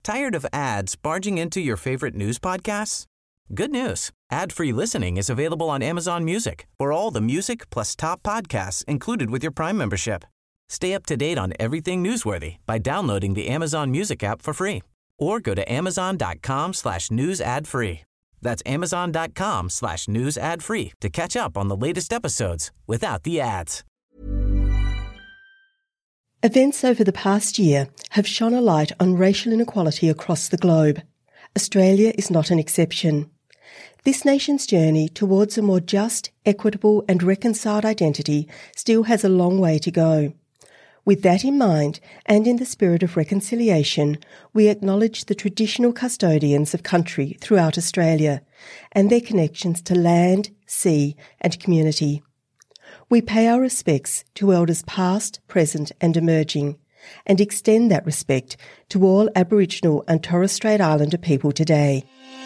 Tired of ads barging into your favorite news podcasts? Good news. Ad-free listening is available on Amazon Music for all the music plus top podcasts included with your Prime membership. Stay up to date on everything newsworthy by downloading the Amazon Music app for free or go to amazon.com/news ad free. That's amazon.com/news ad free to catch up on the latest episodes without the ads. Events over the past year have shone a light on racial inequality across the globe. Australia is not an exception. This nation's journey towards a more just, equitable and reconciled identity still has a long way to go. With that in mind, and in the spirit of reconciliation, we acknowledge the traditional custodians of country throughout Australia and their connections to land, sea and community. We pay our respects to elders past, present and emerging, and extend that respect to all Aboriginal and Torres Strait Islander people today.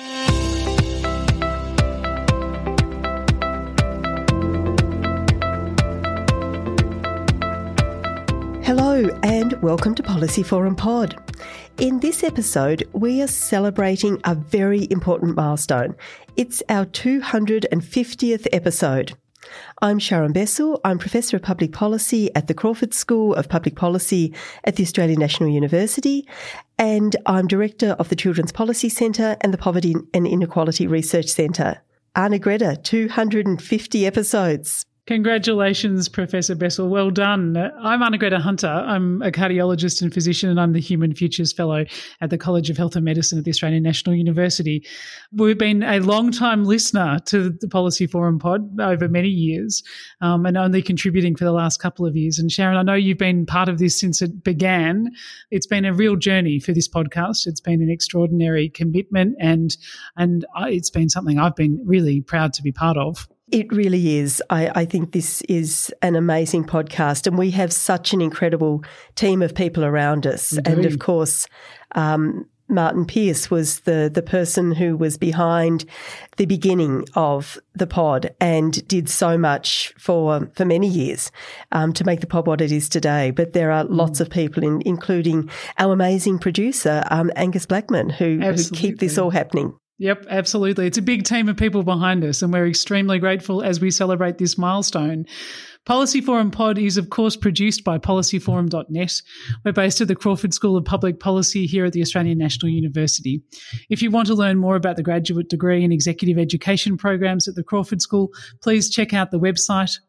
Hello and welcome to Policy Forum Pod. In this episode, we are celebrating a very important milestone. It's our 250th episode. I'm Sharon Bessell. I'm Professor of Public Policy at the Crawford School of Public Policy at the Australian National University, and I'm Director of the Children's Policy Centre and the Poverty and Inequality Research Centre. Anna Greta, 250 episodes. Congratulations, Professor Bessell. Well done. I'm Anna Greta Hunter. I'm a cardiologist and physician, and I'm the Human Futures Fellow at the College of Health and Medicine at the Australian National University. We've been a long-time listener to the Policy Forum Pod over many years, and only contributing for the last couple of years. And Sharon, I know you've been part of this since it began. It's been a real journey for this podcast. It's been an extraordinary commitment, and it's been something I've been really proud to be part of. It really is. I think this is an amazing podcast, and we have such an incredible team of people around us. Indeed. And of course, Martin Pearce was the person who was behind the beginning of the pod and did so much for many years to make the pod what it is today. But there are lots of people, including our amazing producer, Angus Blackman, who keep this all happening. Yep, absolutely. It's a big team of people behind us, and we're extremely grateful as we celebrate this milestone. Policy Forum Pod is, of course, produced by policyforum.net. We're based at the Crawford School of Public Policy here at the Australian National University. If you want to learn more about the graduate degree and executive education programs at the Crawford School, please check out the website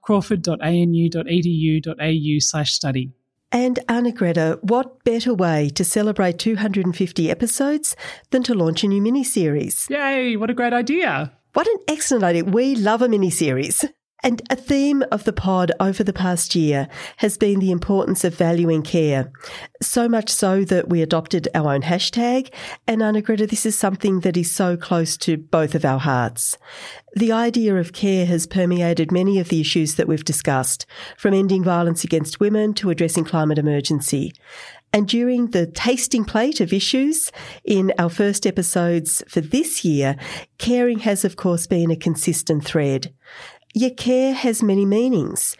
crawford.anu.edu.au/study. And Anna Greta, what better way to celebrate 250 episodes than to launch a new mini-series? Yay, what a great idea. What an excellent idea. We love a mini-series. And a theme of the pod over the past year has been the importance of valuing care. So much so that we adopted our own hashtag. And Anna Greta, this is something that is so close to both of our hearts. The idea of care has permeated many of the issues that we've discussed, from ending violence against women to addressing climate emergency. And during the tasting plate of issues in our first episodes for this year, caring has, of course, been a consistent thread. Yet care has many meanings.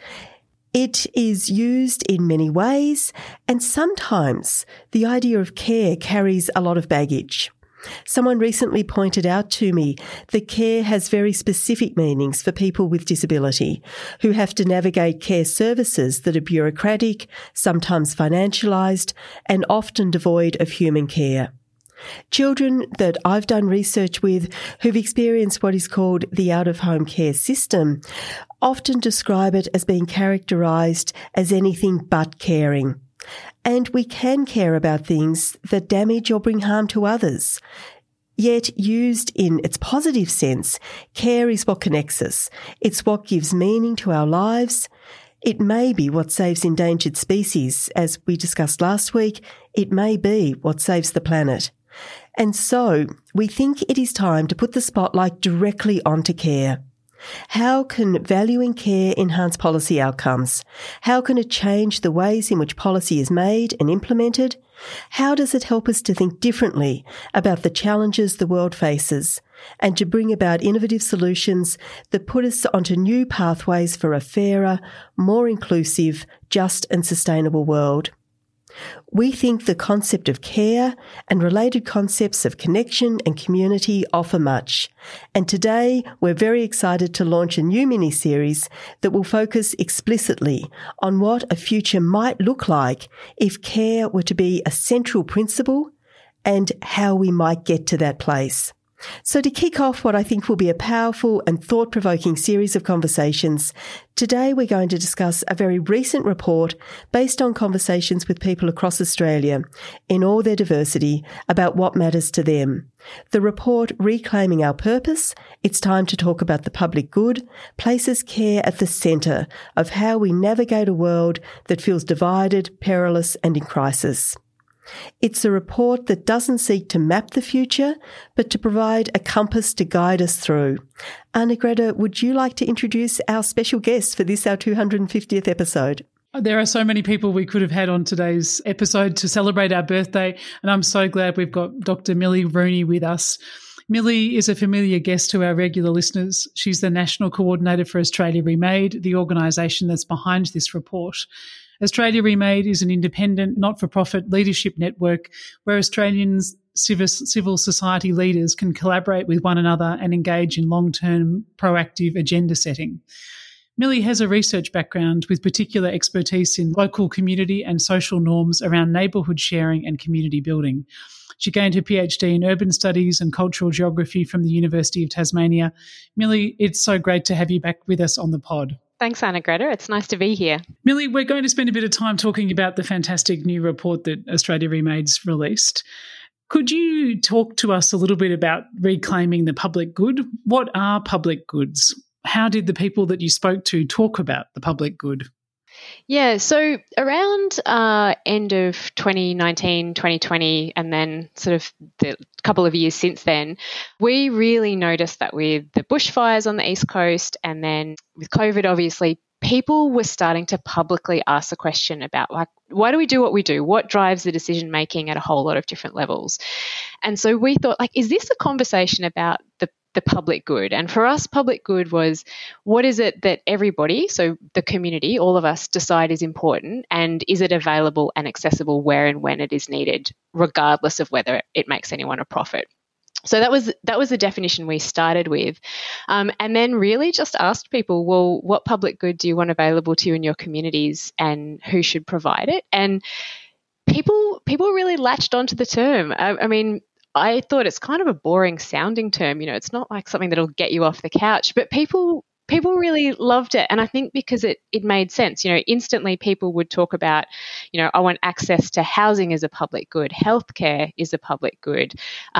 It is used in many ways, and sometimes the idea of care carries a lot of baggage. Someone recently pointed out to me that care has very specific meanings for people with disability who have to navigate care services that are bureaucratic, sometimes financialised, and often devoid of human care. Children that I've done research with who've experienced what is called the out-of-home care system often describe it as being characterised as anything but caring. And we can care about things that damage or bring harm to others. Yet, used in its positive sense, care is what connects us. It's what gives meaning to our lives. It may be what saves endangered species, as we discussed last week. It may be what saves the planet. And so, we think it is time to put the spotlight directly onto care. How can valuing care enhance policy outcomes? How can it change the ways in which policy is made and implemented? How does it help us to think differently about the challenges the world faces and to bring about innovative solutions that put us onto new pathways for a fairer, more inclusive, just and sustainable world? We think the concept of care and related concepts of connection and community offer much. And today we're very excited to launch a new mini-series that will focus explicitly on what a future might look like if care were to be a central principle and how we might get to that place. So to kick off what I think will be a powerful and thought-provoking series of conversations, today we're going to discuss a very recent report based on conversations with people across Australia in all their diversity about what matters to them. The report, Reclaiming Our Purpose, It's Time to Talk About the Public Good, places care at the centre of how we navigate a world that feels divided, perilous and in crisis. It's a report that doesn't seek to map the future, but to provide a compass to guide us through. Anna-Greta, would you like to introduce our special guest for this, our 250th episode? There are so many people we could have had on today's episode to celebrate our birthday, and I'm so glad we've got Dr. Millie Rooney with us. Millie is a familiar guest to our regular listeners. She's the National Coordinator for Australia Remade, the organisation that's behind this report. Australia Remade is an independent, not-for-profit leadership network where Australians civil society leaders can collaborate with one another and engage in long-term proactive agenda setting. Millie has a research background with particular expertise in local community and social norms around neighbourhood sharing and community building. She gained her PhD in urban studies and cultural geography from the University of Tasmania. Millie, it's so great to have you back with us on the pod. Thanks, Anna-Greta. It's nice to be here. Millie, we're going to spend a bit of time talking about the fantastic new report that Australia Remade's released. Could you talk to us a little bit about reclaiming the public good? What are public goods? How did the people that you spoke to talk about the public good? Yeah, so around end of 2019, 2020, and then sort of the couple of years since then, we really noticed that with the bushfires on the East Coast and then with COVID, obviously, people were starting to publicly ask the question about, like, why do we do what we do? What drives the decision making at a whole lot of different levels? And so we thought, like, is this a conversation about the public good? And for us, public good was, what is it that everybody, so the community, all of us, decide is important, and is it available and accessible where and when it is needed, regardless of whether it makes anyone a profit? So that was the definition we started with, and then really just asked people, well, what public good do you want available to you in your communities, and who should provide it? And people really latched onto the term. I mean, I thought it's kind of a boring sounding term. You know, it's not like something that'll get you off the couch, but people really loved it. And I think because it made sense, you know, instantly people would talk about, you know, I want access to housing as a public good, healthcare is a public good,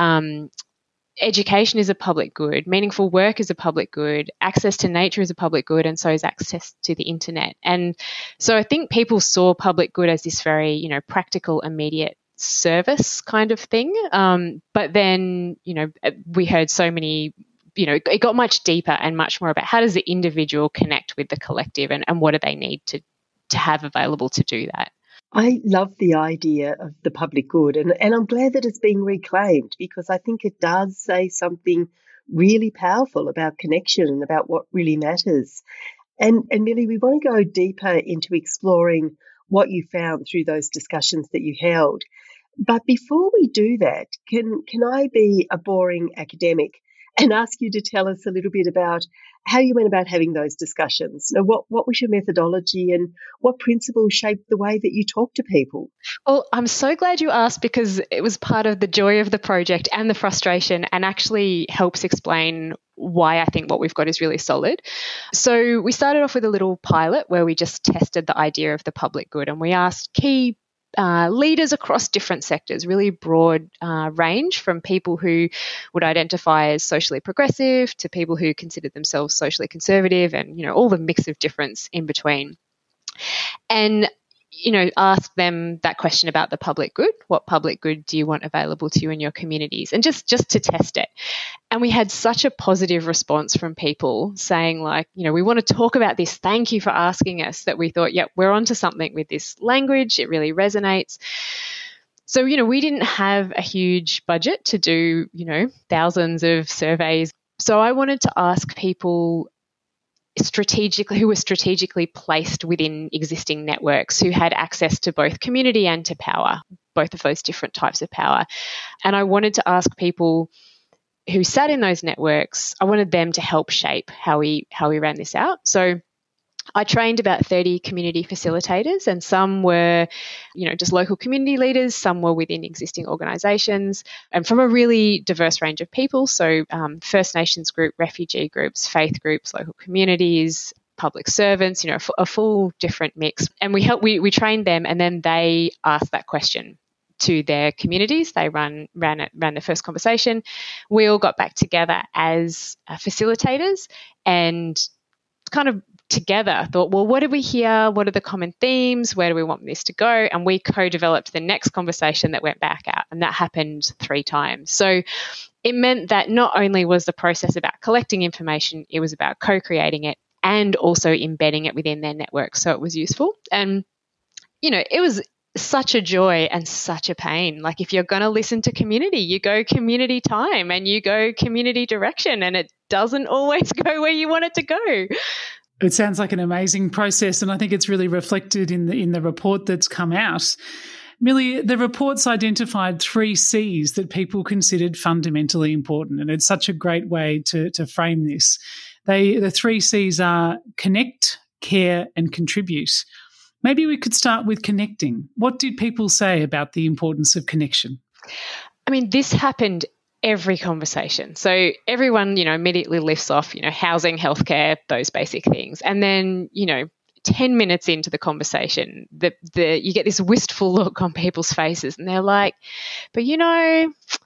education is a public good, meaningful work is a public good, access to nature is a public good, and so is access to the internet. And so I think people saw public good as this very, you know, practical, immediate service kind of thing. But then, you know, we heard so many, you know, it got much deeper and much more about how does the individual connect with the collective, and what do they need to have available to do that. I love the idea of the public good, and I'm glad that it's being reclaimed, because I think it does say something really powerful about connection and about what really matters. And Millie, we want to go deeper into exploring what you found through those discussions that you held. But before we do that, can I be a boring academic and ask you to tell us a little bit about how you went about having those discussions? You know, what was your methodology, and what principles shaped the way that you talk to people? Well, I'm so glad you asked, because it was part of the joy of the project and the frustration, and actually helps explain why I think what we've got is really solid. So we started off with a little pilot where we just tested the idea of the public good, and we asked key leaders across different sectors, really broad range, from people who would identify as socially progressive to people who considered themselves socially conservative, and, you know, all the mix of difference in between. And, you know, ask them that question about the public good. What public good do you want available to you in your communities? And just to test it. And we had such a positive response from people saying, like, you know, we want to talk about this. Thank you for asking us. That we thought, yeah, we're onto something with this language. It really resonates. So, you know, we didn't have a huge budget to do, you know, thousands of surveys. So I wanted to ask people who were strategically placed within existing networks, who had access to both community and to power, both of those different types of power. And I wanted to ask people who sat in those networks, I wanted them to help shape how we ran this out. So I trained about 30 community facilitators, and some were, just local community leaders, some were within existing organisations, and from a really diverse range of people. So First Nations group, refugee groups, faith groups, local communities, public servants, a full different mix. And we trained them, and then they asked that question to their communities. They ran the first conversation. We all got back together as facilitators and kind of together thought, well, what did we hear? What are the common themes? Where do we want this to go? And we co-developed the next conversation that went back out, and that happened 3 times. So it meant that not only was the process about collecting information, it was about co-creating it and also embedding it within their network, so it was useful. And, it was such a joy and such a pain. Like, if you're going to listen to community, you go community time and you go community direction, and it doesn't always go where you want it to go. It sounds like an amazing process, and I think it's really reflected in the report that's come out. Millie, the report's identified 3 C's that people considered fundamentally important, and it's such a great way to frame this. The 3 C's are connect, care, and contribute. Maybe we could start with connecting. What did people say about the importance of connection? I mean, this happened every conversation. So everyone, immediately lifts off, housing, healthcare, those basic things. And then, 10 minutes into the conversation, you get this wistful look on people's faces, and they're like, but I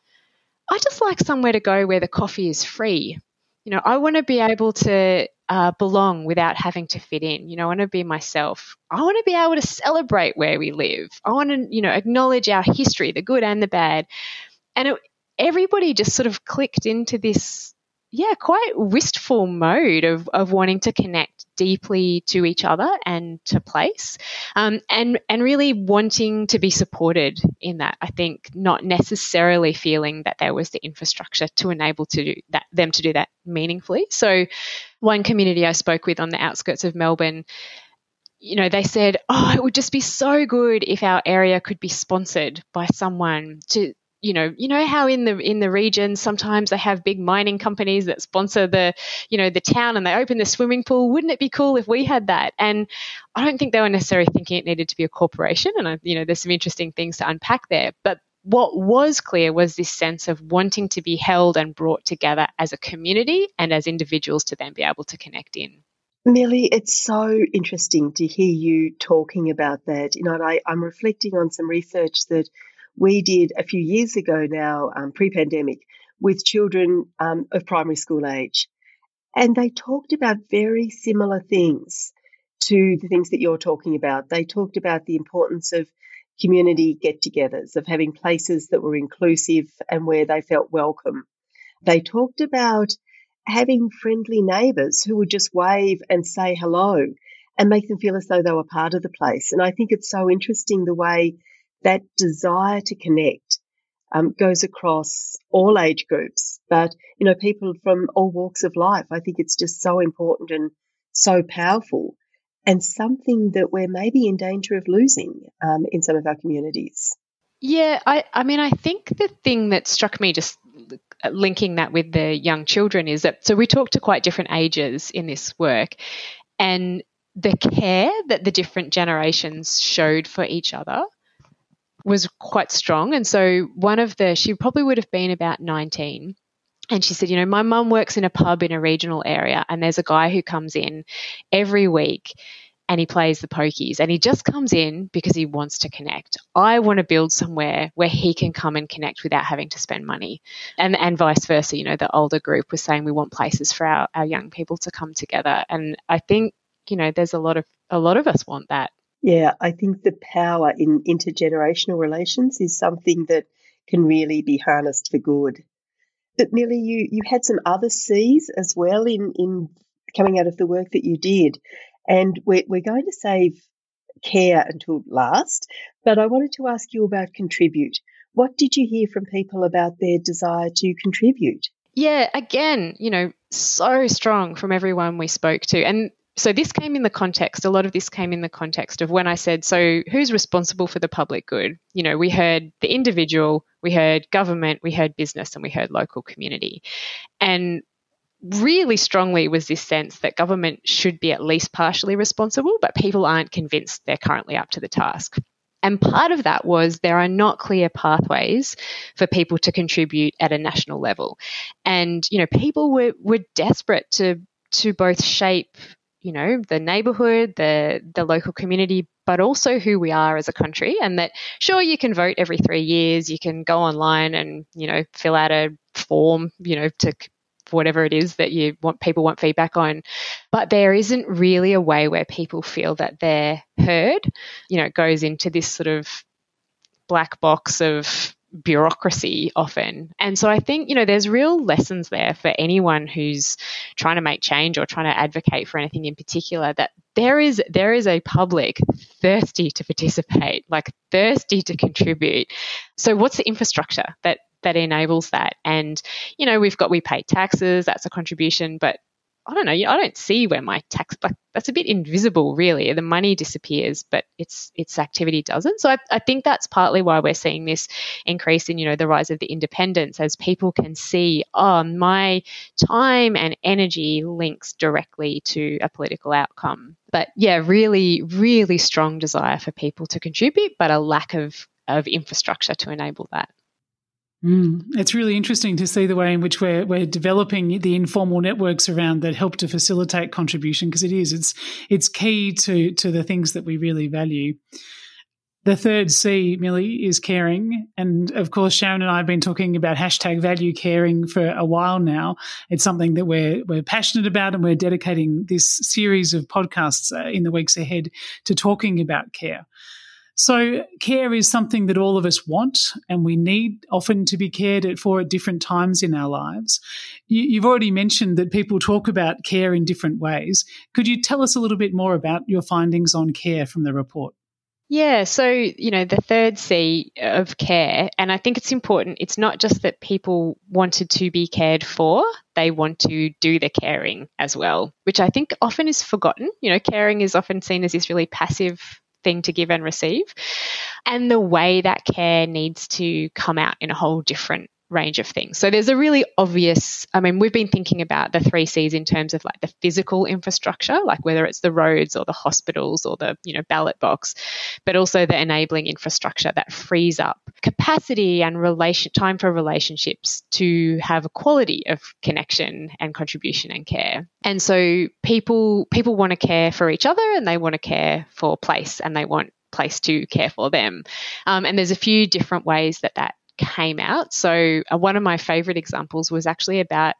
just like somewhere to go where the coffee is free. I want to be able to belong without having to fit in. I want to be myself. I want to be able to celebrate where we live. I want to, acknowledge our history, the good and the bad. And everybody just sort of clicked into this, quite wistful mode of wanting to connect deeply to each other and to place, and really wanting to be supported in that. I think not necessarily feeling that there was the infrastructure to enable them to do that meaningfully. So one community I spoke with on the outskirts of Melbourne, they said, it would just be so good if our area could be sponsored by someone to, how in the region sometimes they have big mining companies that sponsor the town, and they open the swimming pool. Wouldn't it be cool if we had that? And I don't think they were necessarily thinking it needed to be a corporation. And there's some interesting things to unpack there. But what was clear was this sense of wanting to be held and brought together as a community and as individuals to then be able to connect in. Millie, it's so interesting to hear you talking about that. I'm reflecting on some research that we did a few years ago now, pre-pandemic, with children of primary school age. And they talked about very similar things to the things that you're talking about. They talked about the importance of community get-togethers, of having places that were inclusive and where they felt welcome. They talked about having friendly neighbours who would just wave and say hello and make them feel as though they were part of the place. And I think it's so interesting the way that desire to connect goes across all age groups, but, people from all walks of life. I think it's just so important and so powerful, and something that we're maybe in danger of losing in some of our communities. Yeah, I think the thing that struck me just linking that with the young children is that, so we talked to quite different ages in this work, and the care that the different generations showed for each other was quite strong. And so she probably would have been about 19. And she said, my mum works in a pub in a regional area, and there's a guy who comes in every week and he plays the pokies, and he just comes in because he wants to connect. I want to build somewhere where he can come and connect without having to spend money. And vice versa, the older group was saying we want places for our young people to come together. And I think, there's a lot of us want that. Yeah, I think the power in intergenerational relations is something that can really be harnessed for good. But Millie, you had some other C's as well in coming out of the work that you did. And we're going to save care until last, but I wanted to ask you about contribute. What did you hear from people about their desire to contribute? Yeah, again, so strong from everyone we spoke to. And so this came in the context, a lot of this came in the context of when I said, so who's responsible for the public good? You know, we heard the individual, we heard government, we heard business, and we heard local community. And really strongly was this sense that government should be at least partially responsible, but people aren't convinced they're currently up to the task. And part of that was there are not clear pathways for people to contribute at a national level. And, you know, people were desperate to both shape, you know, the neighbourhood, the local community, but also who we are as a country. And that, sure, you can vote every 3 years, you can go online and, you know, fill out a form, you know, to whatever it is that people want feedback on. But there isn't really a way where people feel that they're heard. You know, it goes into this sort of black box of bureaucracy often. And so I think, you know, there's real lessons there for anyone who's trying to make change or trying to advocate for anything in particular, that there is a public thirsty to participate, like thirsty to contribute. So what's the infrastructure that enables that? And, you know, we pay taxes, that's a contribution, but I don't know, I don't see where my tax, like, that's a bit invisible really. The money disappears, but its activity doesn't. So I think that's partly why we're seeing this increase in, you know, the rise of the independents, as people can see, oh, my time and energy links directly to a political outcome. But yeah, really, really strong desire for people to contribute, but a lack of infrastructure to enable that. It's really interesting to see the way in which we're developing the informal networks around that help to facilitate contribution, because it's key to the things that we really value. The third C, Millie, is caring. And of course, Sharon and I have been talking about #ValueCaring for a while now. It's something that we're passionate about, and we're dedicating this series of podcasts in the weeks ahead to talking about care. So care is something that all of us want, and we need often to be cared for at different times in our lives. You've already mentioned that people talk about care in different ways. Could you tell us a little bit more about your findings on care from the report? Yeah, so, you know, the third C of care, and I think it's important, it's not just that people wanted to be cared for, they want to do the caring as well, which I think often is forgotten. You know, caring is often seen as this really passive thing to give and receive. And the way that care needs to come out in a whole different range of things. So there's a really obvious, I mean, we've been thinking about the 3 Cs in terms of like the physical infrastructure, like whether it's the roads or the hospitals or the, you know, ballot box, but also the enabling infrastructure that frees up capacity and time for relationships to have a quality of connection and contribution and care. And so people want to care for each other, and they want to care for place, and they want place to care for them. And there's a few different ways that came out. So one of my favourite examples was actually about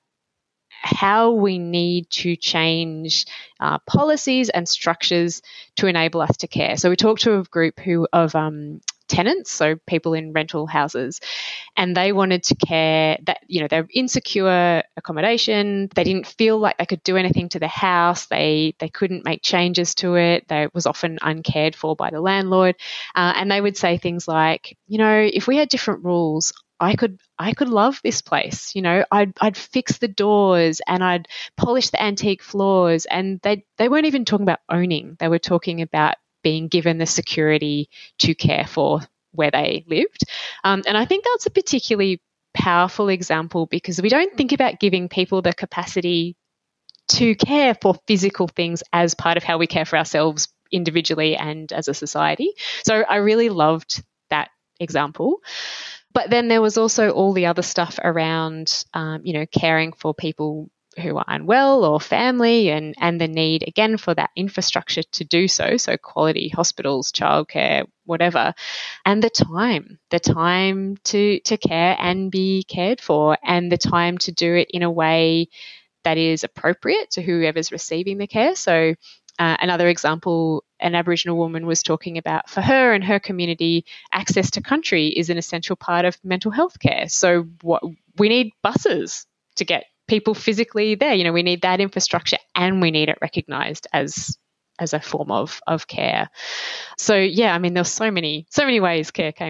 how we need to change policies and structures to enable us to care. So we talked to a group of tenants, so people in rental houses, and they wanted to care that, you know, they're insecure accommodation. They didn't feel like they could do anything to the house. They couldn't make changes to it. They was often uncared for by the landlord. And they would say things like, you know, if we had different rules, I could love this place. You know, I'd fix the doors and I'd polish the antique floors. And they weren't even talking about owning. They were talking about being given the security to care for where they lived. And I think that's a particularly powerful example, because we don't think about giving people the capacity to care for physical things as part of how we care for ourselves individually and as a society. So I really loved that example. But then there was also all the other stuff around, you know, caring for people who are unwell or family, and the need, again, for that infrastructure to do so, so quality hospitals, childcare, whatever, and the time to care and be cared for, and the time to do it in a way that is appropriate to whoever's receiving the care. So another example, an Aboriginal woman was talking about, for her and her community, access to country is an essential part of mental health care. So we need buses to get people physically there. You know, we need that infrastructure, and we need it recognised as a form of care. So yeah, I mean, there's so many ways care came out.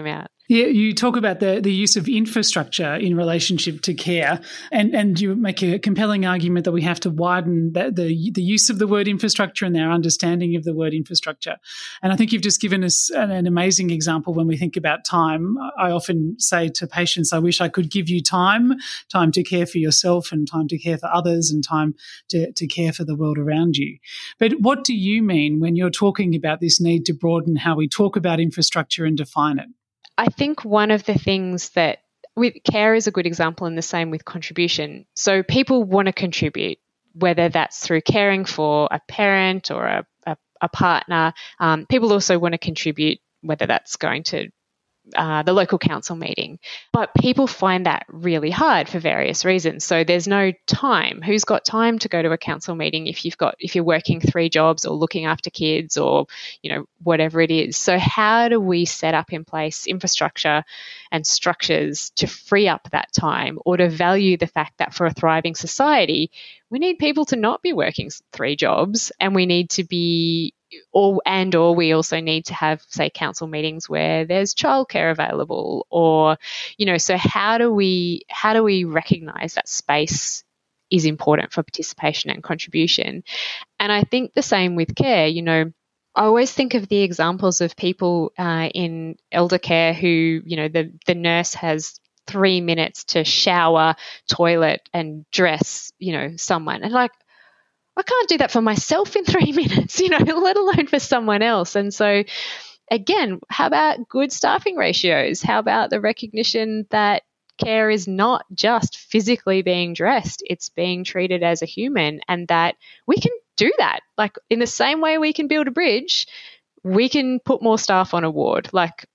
Yeah, you talk about the use of infrastructure in relationship to care, and you make a compelling argument that we have to widen the use of the word infrastructure and our understanding of the word infrastructure. And I think you've just given us an amazing example when we think about time. I often say to patients, I wish I could give you time to care for yourself and time to care for others and time to care for the world around you. But what do you mean when you're talking about this need to broaden how we talk about infrastructure and define it? I think one of the things that with care is a good example, and the same with contribution. So people want to contribute, whether that's through caring for a parent or a partner. People also want to contribute, whether that's going to the local council meeting. But people find that really hard for various reasons. So there's no time. Who's got time to go to a council meeting if you're working 3 jobs or looking after kids or, whatever it is. So how do we set up in place infrastructure and structures to free up that time, or to value the fact that for a thriving society, we need people to not be working 3 jobs, and we need to be or we also need to have, say, council meetings where there's childcare available, or, so how do we recognise that space is important for participation and contribution? And I think the same with care. I always think of the examples of people in elder care who, the nurse has 3 minutes to shower, toilet, and dress, someone, and I can't do that for myself in 3 minutes, let alone for someone else. And so, again, how about good staffing ratios? How about the recognition that care is not just physically being dressed, it's being treated as a human, and that we can do that. Like, in the same way we can build a bridge, we can put more staff on a ward.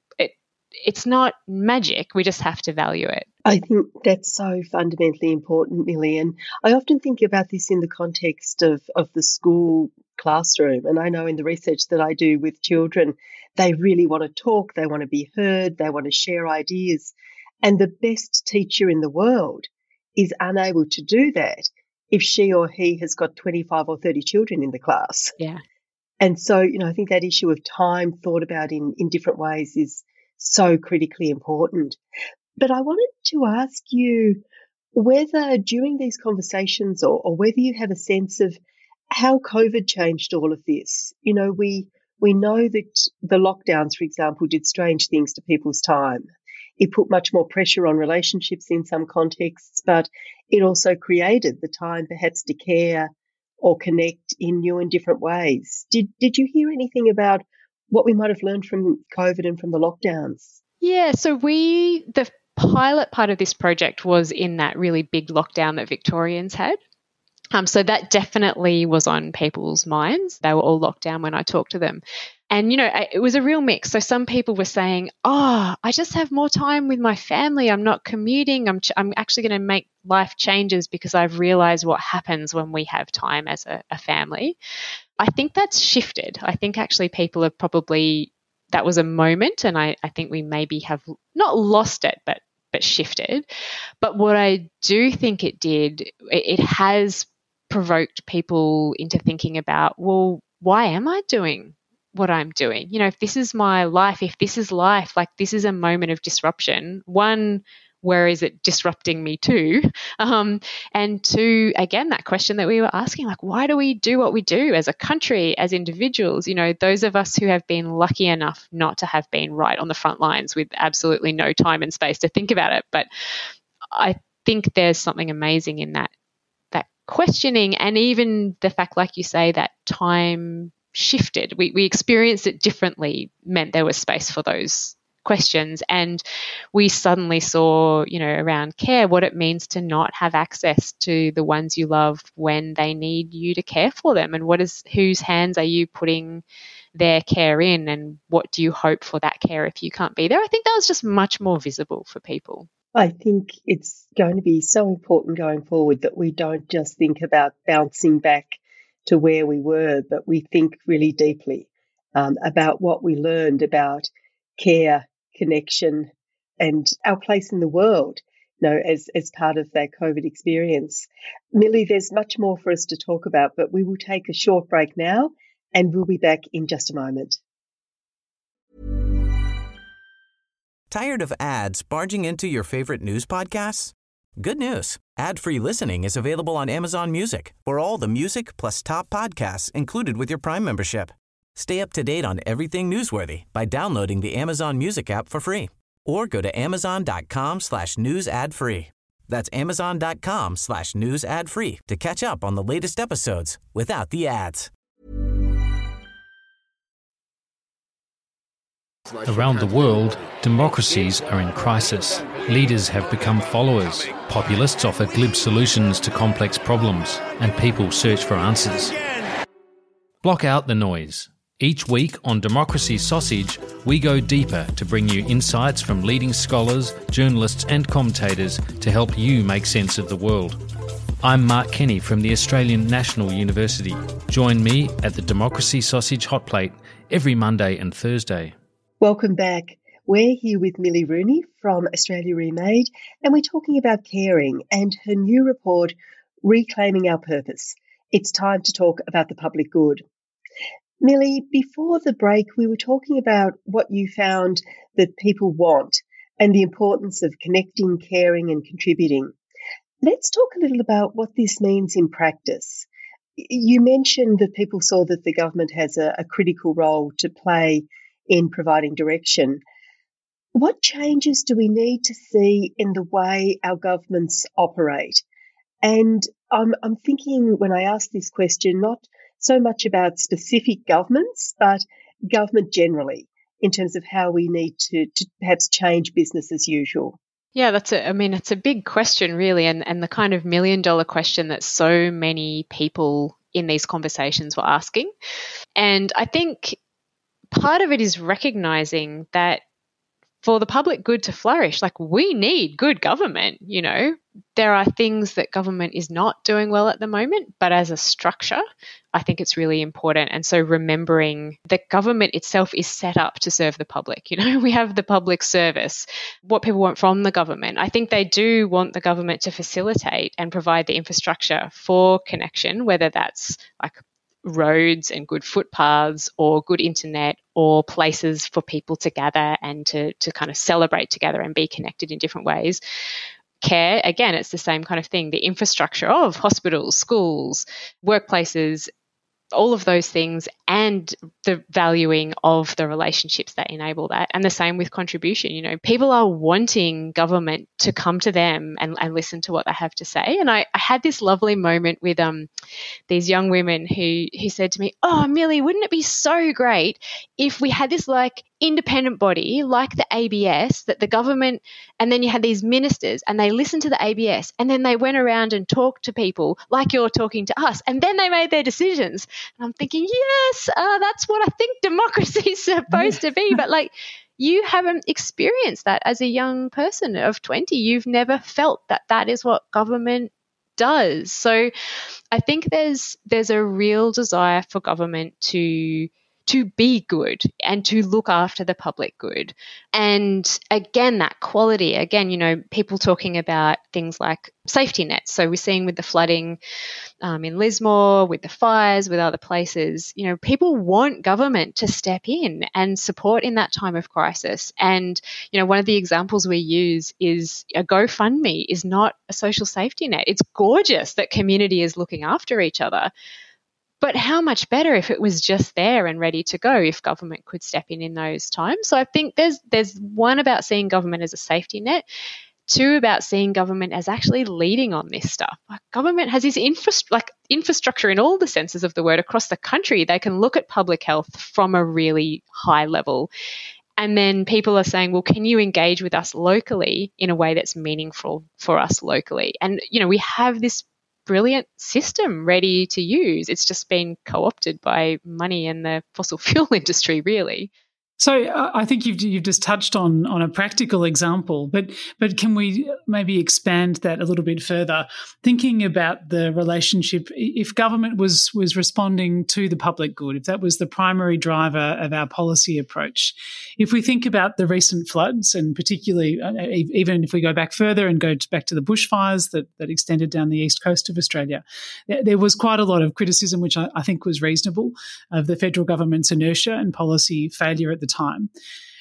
It's not magic. We just have to value it. I think that's so fundamentally important, Millie. And I often think about this in the context of the school classroom. And I know in the research that I do with children, they really want to talk, they want to be heard, they want to share ideas. And the best teacher in the world is unable to do that if she or he has got 25 or 30 children in the class. Yeah. And so, I think that issue of time thought about in different ways is so critically important. But I wanted to ask you whether during these conversations or whether you have a sense of how COVID changed all of this. We know that the lockdowns, for example, did strange things to people's time. It put much more pressure on relationships in some contexts, but it also created the time perhaps to care or connect in new and different ways. Did you hear anything about what we might have learned from COVID and from the lockdowns? Yeah, so the pilot part of this project was in that really big lockdown that Victorians had. So that definitely was on people's minds. They were all locked down when I talked to them. And, it was a real mix. So some people were saying, I just have more time with my family. I'm not commuting. I'm actually going to make life changes because I've realised what happens when we have time as a family. I think that's shifted. I think actually people have probably, that was a moment, and I think we maybe have not lost it, but shifted. But what I do think it did, it has provoked people into thinking about, well, why am I doing what I'm doing? If this is my life, if this is life, this is a moment of disruption. One, where is it disrupting me to? And two, again, that question that we were asking, why do we do what we do as a country, as individuals? Those of us who have been lucky enough not to have been right on the front lines with absolutely no time and space to think about it. But I think there's something amazing in that questioning, and even the fact, like you say, that time shifted. We experienced it differently, meant there was space for those questions. And we suddenly saw, around care, what it means to not have access to the ones you love when they need you to care for them, and whose hands are you putting their care in, and what do you hope for that care if you can't be there? I think that was just much more visible for people. I think it's going to be so important going forward that we don't just think about bouncing back to where we were, but we think really deeply about what we learned about care, connection, and our place in the world, as part of that COVID experience. Millie, there's much more for us to talk about, but we will take a short break now, and we'll be back in just a moment. Tired of ads barging into your favorite news podcasts? Good news. Ad-free listening is available on Amazon Music for all the music plus top podcasts included with your Prime membership. Stay up to date on everything newsworthy by downloading the Amazon Music app for free or go to amazon.com/news ad free. That's amazon.com/news ad free to catch up on the latest episodes without the ads. Around the world, democracies are in crisis. Leaders have become followers. Populists offer glib solutions to complex problems, and people search for answers. Block out the noise. Each week on Democracy Sausage, we go deeper to bring you insights from leading scholars, journalists and commentators to help you make sense of the world. I'm Mark Kenny from the Australian National University. Join me at the Democracy Sausage Hot Plate every Monday and Thursday. Welcome back. We're here with Millie Rooney from Australia Remade, and we're talking about caring and her new report, Reclaiming Our Purpose. It's time to talk about the public good. Millie, before the break, we were talking about what you found that people want and the importance of connecting, caring and contributing. Let's talk a little about what this means in practice. You mentioned that people saw that the government has a critical role to play in providing direction. What changes do we need to see in the way our governments operate? And I'm thinking when I ask this question, not so much about specific governments, but government generally, in terms of how we need to perhaps change business as usual. Yeah, it's a big question really, and the kind of $1 million question that so many people in these conversations were asking. And I think part of it is recognizing that for the public good to flourish, we need good government, There are things that government is not doing well at the moment, but as a structure, I think it's really important. And so remembering that government itself is set up to serve the public. We have the public service, what people want from the government. I think they do want the government to facilitate and provide the infrastructure for connection, whether that's roads and good footpaths or good internet or places for people to gather and to kind of celebrate together and be connected in different ways. Care, again, it's the same kind of thing. The infrastructure of hospitals, schools, workplaces, all of those things, and the valuing of the relationships that enable that. And the same with contribution. People are wanting government to come to them and listen to what they have to say. And I had this lovely moment with these young women who said to me, "Oh, Millie, wouldn't it be so great if we had this independent body like the ABS, that the government, and then you had these ministers and they listened to the ABS and then they went around and talked to people like you're talking to us and then they made their decisions." And I'm thinking, yes, that's what I think democracy is supposed to be. But you haven't experienced that as a young person of 20. You've never felt that is what government does. So I think there's a real desire for government to be good and to look after the public good. And again, that quality, people talking about things like safety nets. So we're seeing with the flooding in Lismore, with the fires, with other places, people want government to step in and support in that time of crisis. And, one of the examples we use is a GoFundMe is not a social safety net. It's gorgeous that community is looking after each other. But how much better if it was just there and ready to go, if government could step in those times. So I think there's one about seeing government as a safety net, two about seeing government as actually leading on this stuff. Government has this infrastructure in all the senses of the word across the country. They can look at public health from a really high level. And then people are saying, well, can you engage with us locally in a way that's meaningful for us locally? And, we have this brilliant system ready to use. It's just been co-opted by money and the fossil fuel industry, really. So I think you've just touched on a practical example, but can we maybe expand that a little bit further? Thinking about the relationship, if government was responding to the public good, if that was the primary driver of our policy approach, if we think about the recent floods, and particularly even if we go back further and go back to the bushfires that extended down the east coast of Australia, there was quite a lot of criticism, which I think was reasonable, of the federal government's inertia and policy failure at the time.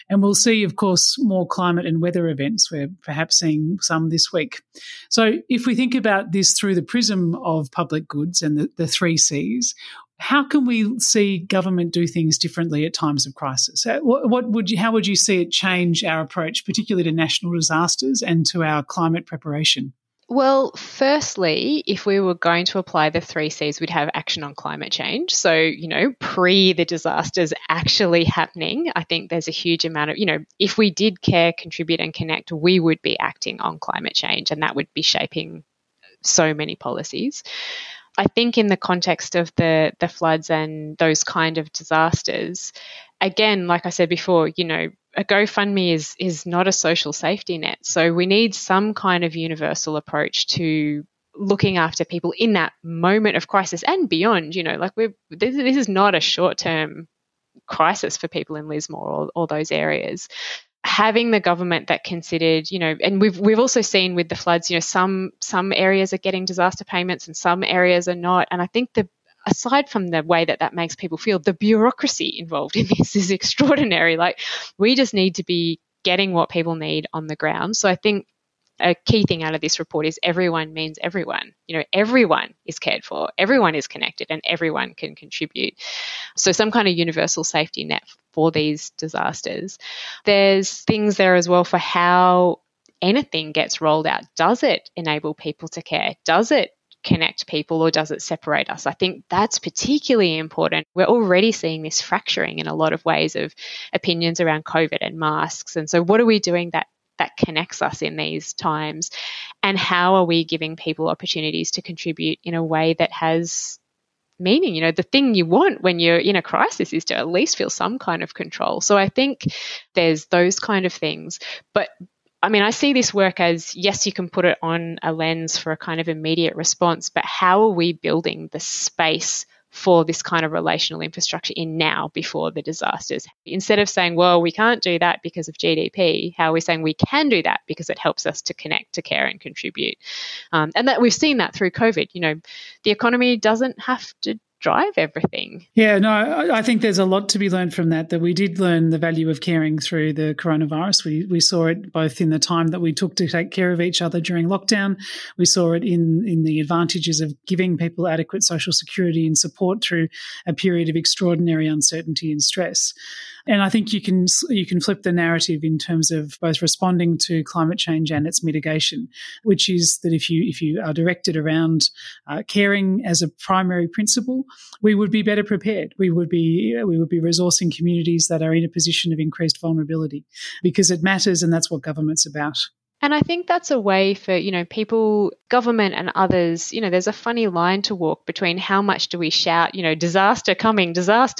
And we'll see, of course, more climate and weather events. We're perhaps seeing some this week. So if we think about this through the prism of public goods and the three Cs, how can we see government do things differently at times of crisis? How would you see it change our approach, particularly to national disasters and to our climate preparation? Well, firstly, if we were going to apply the three Cs, we'd have action on climate change. So, pre the disasters actually happening, I think there's a huge amount of, if we did care, contribute and connect, we would be acting on climate change, and that would be shaping so many policies. I think in the context of the floods and those kind of disasters, again, like I said before, a GoFundMe is not a social safety net. So we need some kind of universal approach to looking after people in that moment of crisis and beyond. This is not a short-term crisis for people in Lismore or those areas. Having the government that considered, and we've also seen with the floods, some areas are getting disaster payments and some areas are not. And I think aside from the way that makes people feel, the bureaucracy involved in this is extraordinary. Like, we just need to be getting what people need on the ground. So I think a key thing out of this report is everyone means everyone. Everyone is cared for, everyone is connected, and everyone can contribute. So some kind of universal safety net for these disasters. There's things there as well for how anything gets rolled out. Does it enable people to care? Does it connect people, or does it separate us? I think that's particularly important. We're already seeing this fracturing in a lot of ways of opinions around COVID and masks. And so what are we doing that connects us in these times? And how are we giving people opportunities to contribute in a way that has meaning? The thing you want when you're in a crisis is to at least feel some kind of control. So I think there's those kind of things. But I see this work as, yes, you can put it on a lens for a kind of immediate response, but how are we building the space for this kind of relational infrastructure in now before the disasters? Instead of saying, well, we can't do that because of GDP, how are we saying we can do that because it helps us to connect, to care and contribute? And that we've seen that through COVID. The economy doesn't have to drive everything. Yeah, no, I think there's a lot to be learned from that we did learn the value of caring through the coronavirus. We saw it both in the time that we took to take care of each other during lockdown. We saw it in the advantages of giving people adequate social security and support through a period of extraordinary uncertainty and stress. And I think you can flip the narrative in terms of both responding to climate change and its mitigation, which is that if you are directed around caring as a primary principle, we would be better prepared. We would be resourcing communities that are in a position of increased vulnerability, because it matters, and that's what government's about. And I think that's a way for, people, government and others, there's a funny line to walk between how much do we shout, disaster coming,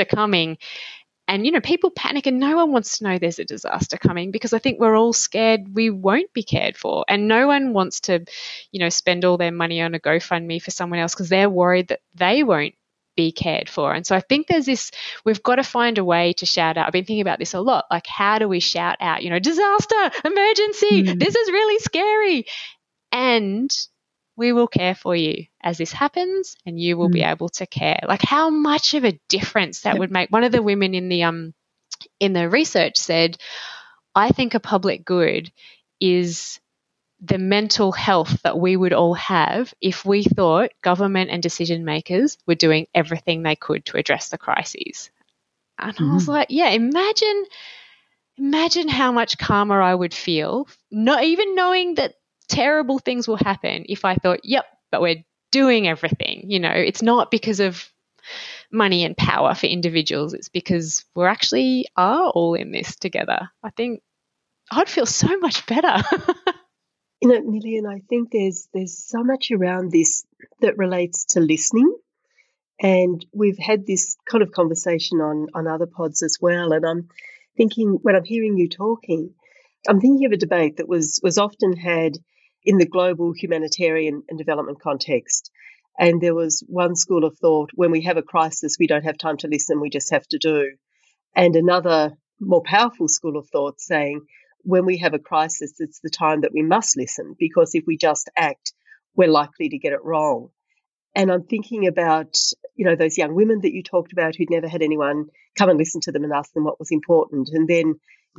and, people panic and no one wants to know there's a disaster coming, because I think we're all scared we won't be cared for. And no one wants to, spend all their money on a GoFundMe for someone else because they're worried that they won't be cared for. And so I think there's this, we've got to find a way to shout out. I've been thinking about this a lot. Like, how do we shout out, disaster, emergency, this is really scary. And we will care for you as this happens, and you will be able to care. Like, how much of a difference that would make. One of the women in the research said, I think a public good is the mental health that we would all have if we thought government and decision makers were doing everything they could to address the crises. And I was like, yeah, imagine how much calmer I would feel, not even knowing that terrible things will happen, if I thought, yep, but we're doing everything. It's not because of money and power for individuals. It's because we actually are all in this together. I think I'd feel so much better. Millian, I think there's so much around this that relates to listening. And we've had this kind of conversation on other pods as well. And I'm thinking, when I'm hearing you talking, I'm thinking of a debate that was often had in the global humanitarian and development context. And there was one school of thought, when we have a crisis, we don't have time to listen, we just have to do. And another more powerful school of thought saying, when we have a crisis, it's the time that we must listen, because if we just act, we're likely to get it wrong. And I'm thinking about, those young women that you talked about who'd never had anyone come and listen to them and ask them what was important. And then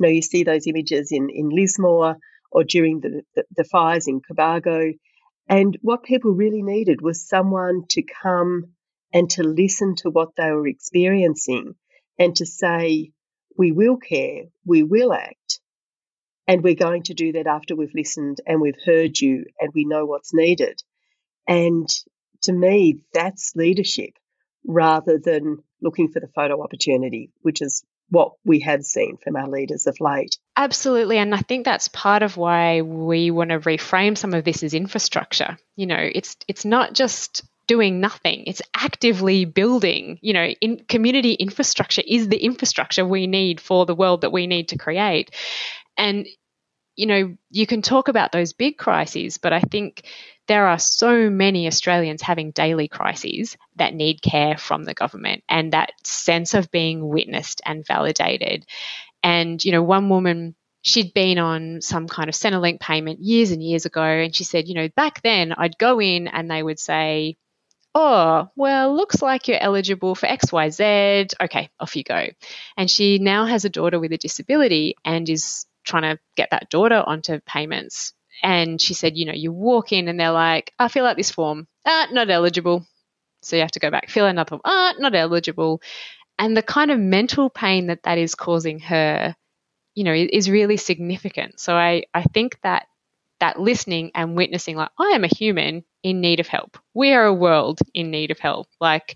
You see those images in Lismore or during the fires in Cobargo. And what people really needed was someone to come and to listen to what they were experiencing and to say, we will care, we will act, and we're going to do that after we've listened and we've heard you and we know what's needed. And to me, that's leadership rather than looking for the photo opportunity, which is what we have seen from our leaders of late. Absolutely. And I think that's part of why we want to reframe some of this as infrastructure. It's not just doing nothing. It's actively building, in community infrastructure is the infrastructure we need for the world that we need to create. And, you can talk about those big crises, but I think there are so many Australians having daily crises that need care from the government and that sense of being witnessed and validated. And, one woman, she'd been on some kind of Centrelink payment years and years ago, and she said, back then I'd go in and they would say, oh, well, looks like you're eligible for XYZ. Okay, off you go. And she now has a daughter with a disability and is trying to get that daughter onto payments. And she said, you walk in and they're like, I fill out this form. Not eligible. So you have to go back, fill another form. Not eligible. And the kind of mental pain that is causing her, is really significant. So I think that listening and witnessing, like, I am a human in need of help. We are a world in need of help. Like,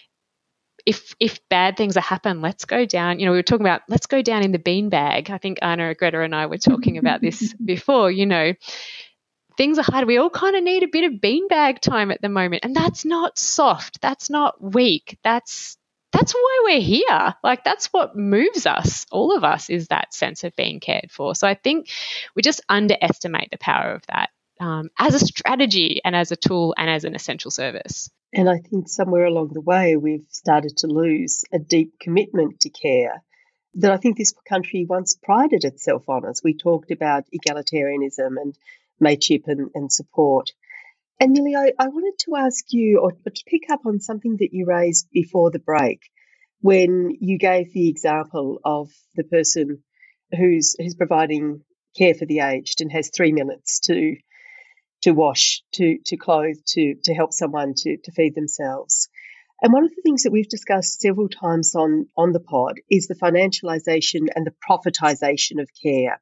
if bad things happen, let's go down. We were talking about let's go down in the beanbag. I think Anna, Greta and I were talking about this before. Things are hard. We all kind of need a bit of beanbag time at the moment. And that's not soft. That's not weak. That's why we're here. Like, that's what moves us, all of us, is that sense of being cared for. So I think we just underestimate the power of that as a strategy and as a tool and as an essential service. And I think somewhere along the way we've started to lose a deep commitment to care that I think this country once prided itself on. As we talked about egalitarianism and mateship and support. And Millie, I wanted to ask you, or to pick up on something that you raised before the break, when you gave the example of the person who's providing care for the aged and has 3 minutes to wash, to clothe, to help someone to feed themselves. And one of the things that we've discussed several times on the pod is the financialisation and the profitisation of care.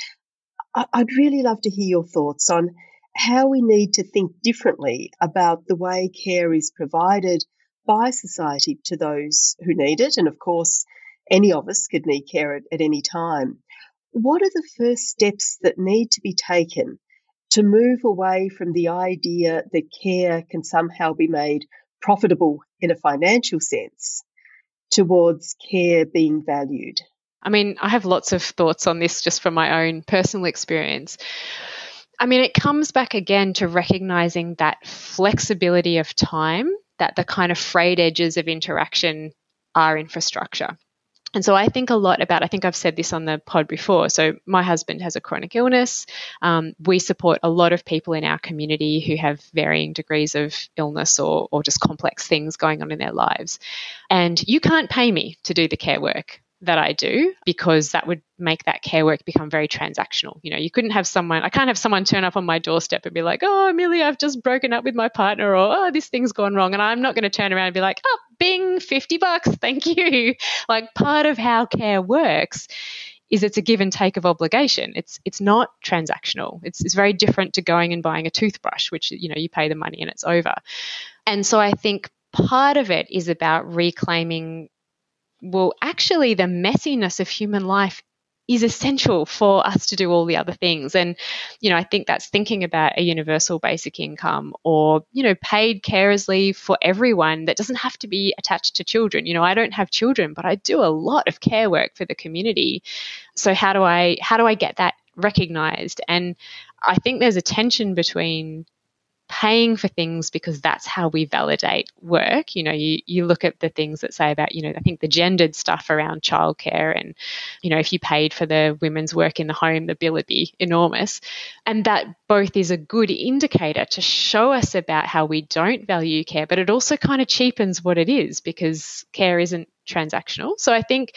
I'd really love to hear your thoughts on how we need to think differently about the way care is provided by society to those who need it. And of course, any of us could need care at any time. What are the first steps that need to be taken to move away from the idea that care can somehow be made profitable in a financial sense towards care being valued? I mean, I have lots of thoughts on this just from my own personal experience. I mean, it comes back again to recognizing that flexibility of time, that the kind of frayed edges of interaction are infrastructure. And so I think a lot about, I think I've said this on the pod before, so my husband has a chronic illness. We support a lot of people in our community who have varying degrees of illness or just complex things going on in their lives. And you can't pay me to do the care work that I do, because that would make that care work become very transactional. You couldn't have someone, I can't have someone turn up on my doorstep and be like, oh, Millie, I've just broken up with my partner, or, oh, this thing's gone wrong. And I'm not going to turn around and be like, oh, bing, $50, thank you. Like, part of how care works is it's a give and take of obligation. It's not transactional. It's very different to going and buying a toothbrush, which, you pay the money and it's over. And so I think part of it is about reclaiming, well, actually the messiness of human life is essential for us to do all the other things. And, I think that's thinking about a universal basic income or, paid carers leave for everyone that doesn't have to be attached to children. I don't have children, but I do a lot of care work for the community. So how do I get that recognized? And I think there's a tension between paying for things because that's how we validate work. You look at the things that say about, I think the gendered stuff around childcare and, if you paid for the women's work in the home, the bill would be enormous. And that both is a good indicator to show us about how we don't value care, but it also kind of cheapens what it is because care isn't transactional. So I think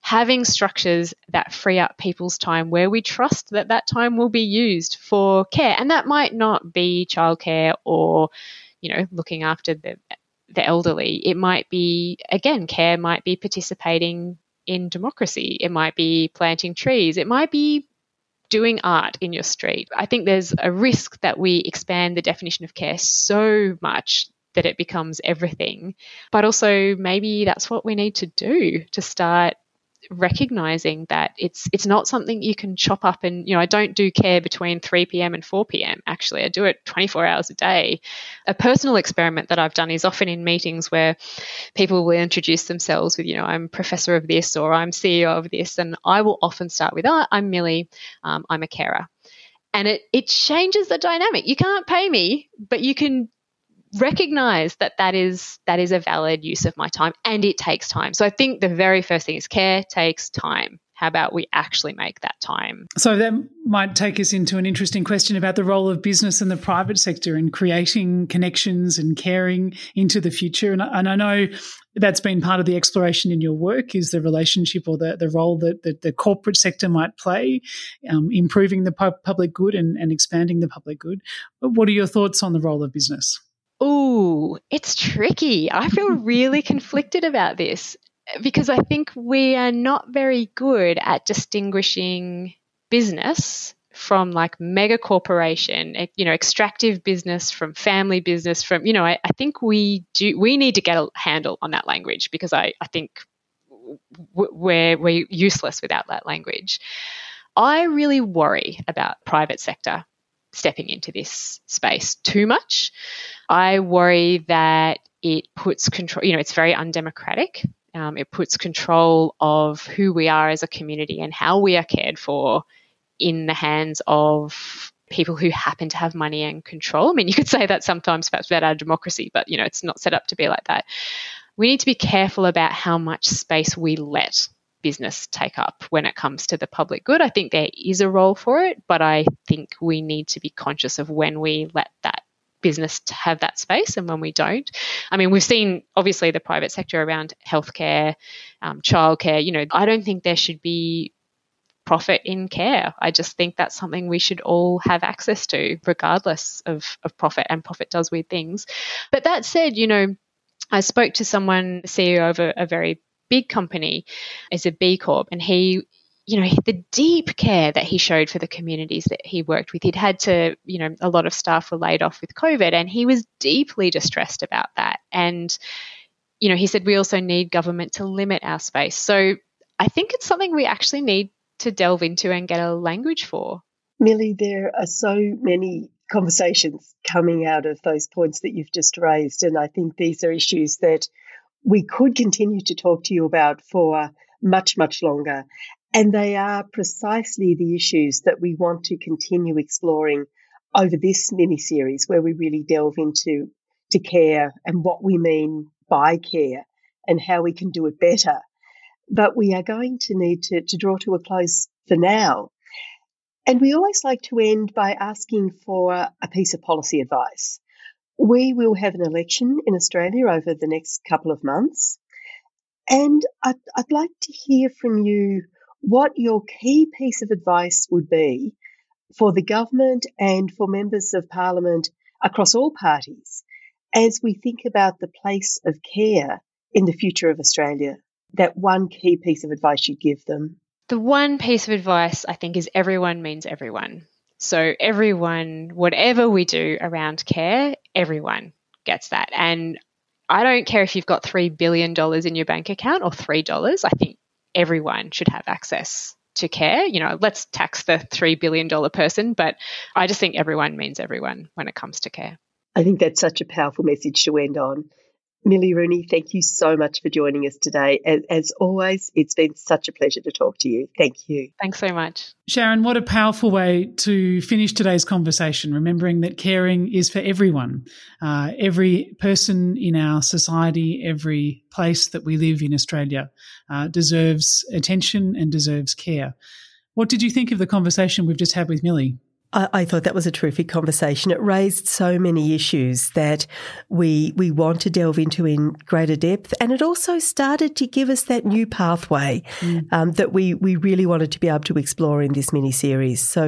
having structures that free up people's time where we trust that that time will be used for care. And that might not be childcare or, looking after the elderly. It might be, again, care might be participating in democracy. It might be planting trees. It might be doing art in your street. I think there's a risk that we expand the definition of care so much that it becomes everything. But also maybe that's what we need to do to start recognizing that it's not something you can chop up and, I don't do care between 3 p.m. and 4 p.m. Actually, I do it 24 hours a day. A personal experiment that I've done is often in meetings where people will introduce themselves with, I'm professor of this or I'm CEO of this, and I will often start with, I'm Millie, I'm a carer. And it changes the dynamic. You can't pay me, but you can recognize that is a valid use of my time, and it takes time. So I think the very first thing is care takes time. How about we actually make that time? So that might take us into an interesting question about the role of business and the private sector in creating connections and caring into the future. And I know that's been part of the exploration in your work, is the relationship or the role that the corporate sector might play, improving the public good and expanding the public good. What are your thoughts on the role of business? Ooh, it's tricky. I feel really conflicted about this because I think we are not very good at distinguishing business from like mega corporation, extractive business from family business from, I think we need to get a handle on that language because I think we're useless without that language. I really worry about private sector stepping into this space too much. I worry that it puts control, it's very undemocratic. It puts control of who we are as a community and how we are cared for in the hands of people who happen to have money and control. I mean, you could say that sometimes perhaps about our democracy, but, it's not set up to be like that. We need to be careful about how much space we let business take up when it comes to the public good. I think there is a role for it, but I think we need to be conscious of when we let that business to have that space and when we don't. I mean, we've seen obviously the private sector around healthcare, childcare. I don't think there should be profit in care. I just think that's something we should all have access to, regardless of profit, and profit does weird things. But that said, I spoke to someone, the CEO of a very big company, is a B Corp, and he, the deep care that he showed for the communities that he worked with, he'd had to, a lot of staff were laid off with COVID, and he was deeply distressed about that. And, he said, we also need government to limit our space. So I think it's something we actually need to delve into and get a language for. Millie, there are so many conversations coming out of those points that you've just raised, and I think these are issues that we could continue to talk to you about for much, much longer. And they are precisely the issues that we want to continue exploring over this mini-series, where we really delve into care and what we mean by care and how we can do it better. But we are going to need to draw to a close for now. And we always like to end by asking for a piece of policy advice. We will have an election in Australia over the next couple of months, and I'd like to hear from you what your key piece of advice would be for the government and for members of Parliament across all parties as we think about the place of care in the future of Australia. That one key piece of advice you'd give them. The one piece of advice I think is everyone means everyone. So everyone, whatever we do around care, everyone gets that. And I don't care if you've got $3 billion in your bank account or $3. I think everyone should have access to care. Let's tax the $3 billion person, but I just think everyone means everyone when it comes to care. I think that's such a powerful message to end on. Millie Rooney, thank you so much for joining us today. As always, it's been such a pleasure to talk to you. Thank you. Thanks so much. Sharon, what a powerful way to finish today's conversation, remembering that caring is for everyone. Every person in our society, every place that we live in Australia deserves attention and deserves care. What did you think of the conversation we've just had with Millie? I thought that was a terrific conversation. It raised so many issues that we want to delve into in greater depth, and it also started to give us that new pathway that we really wanted to be able to explore in this mini-series. So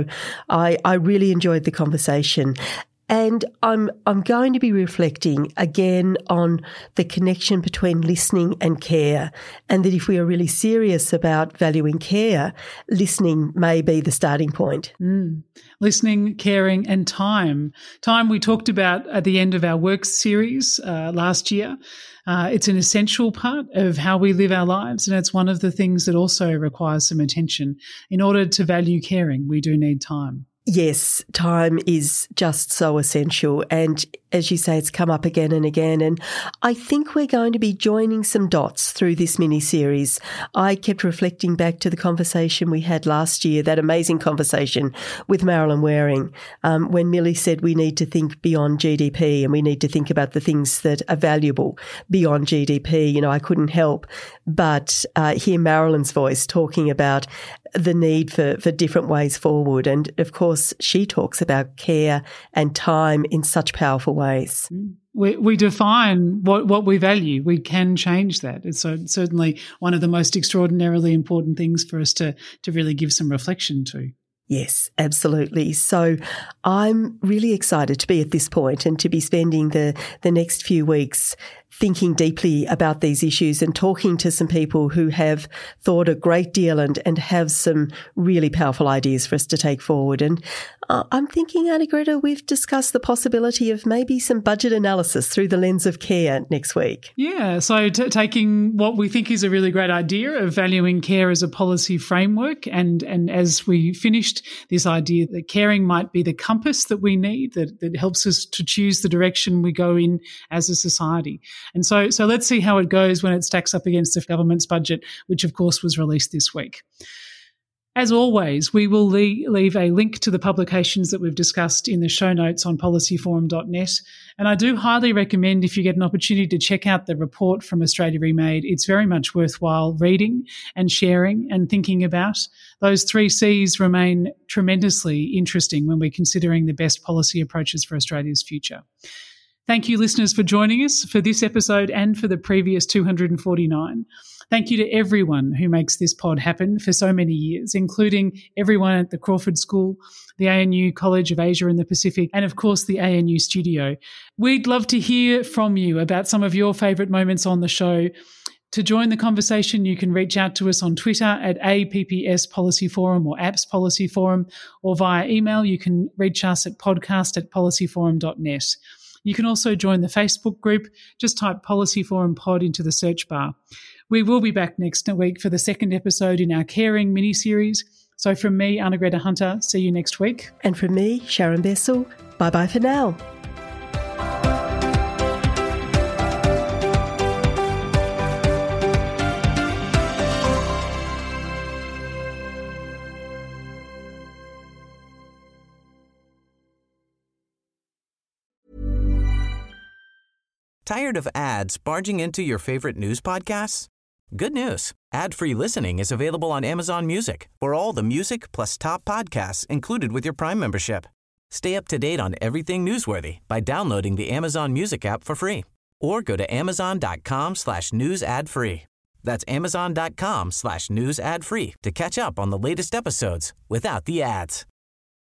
I really enjoyed the conversation. And I'm going to be reflecting again on the connection between listening and care, and that if we are really serious about valuing care, listening may be the starting point. Listening, caring and time. Time we talked about at the end of our work series last year. It's an essential part of how we live our lives, and it's one of the things that also requires some attention. In order to value caring, we do need time. Yes, time is just so essential. And as you say, it's come up again and again. And I think we're going to be joining some dots through this mini-series. I kept reflecting back to the conversation we had last year, that amazing conversation with Marilyn Waring, when Millie said we need to think beyond GDP and we need to think about the things that are valuable beyond GDP. You know, I couldn't help but hear Marilyn's voice talking about the need for different ways forward. And of course, she talks about care and time in such powerful ways. We define what we value. We can change that. It's certainly one of the most extraordinarily important things for us to really give some reflection to. Yes, absolutely. So I'm really excited to be at this point and to be spending the next few weeks thinking deeply about these issues and talking to some people who have thought a great deal and have some really powerful ideas for us to take forward. And I'm thinking, Anna-Greta, we've discussed the possibility of maybe some budget analysis through the lens of care next week. Yeah, so taking what we think is a really great idea of valuing care as a policy framework, and as we finished this idea that caring might be the compass that we need, that helps us to choose the direction we go in as a society. And so let's see how it goes when it stacks up against the government's budget, which of course was released this week. As always, we will leave a link to the publications that we've discussed in the show notes on policyforum.net. And I do highly recommend, if you get an opportunity, to check out the report from Australia Remade. It's very much worthwhile reading and sharing and thinking about. Those 3 Cs remain tremendously interesting when we're considering the best policy approaches for Australia's future. Thank you, listeners, for joining us for this episode and for the previous 249. Thank you to everyone who makes this pod happen for so many years, including everyone at the Crawford School, the ANU College of Asia and the Pacific, and of course the ANU studio. We'd love to hear from you about some of your favourite moments on the show. To join the conversation, you can reach out to us on Twitter at APPS Policy Forum or APPS Policy Forum, or via email you can reach us at podcast@policyforum.net. You can also join the Facebook group. Just type Policy Forum Pod into the search bar. We will be back next week for the second episode in our Caring mini-series. So from me, Anna-Greta Hunter, see you next week. And from me, Sharon Bessel, bye-bye for now. Tired of ads barging into your favorite news podcasts? Good news. Ad-free listening is available on Amazon Music for all the music plus top podcasts included with your Prime membership. Stay up to date on everything newsworthy by downloading the Amazon Music app for free or go to amazon.com/news ad free. That's amazon.com/news ad free to catch up on the latest episodes without the ads.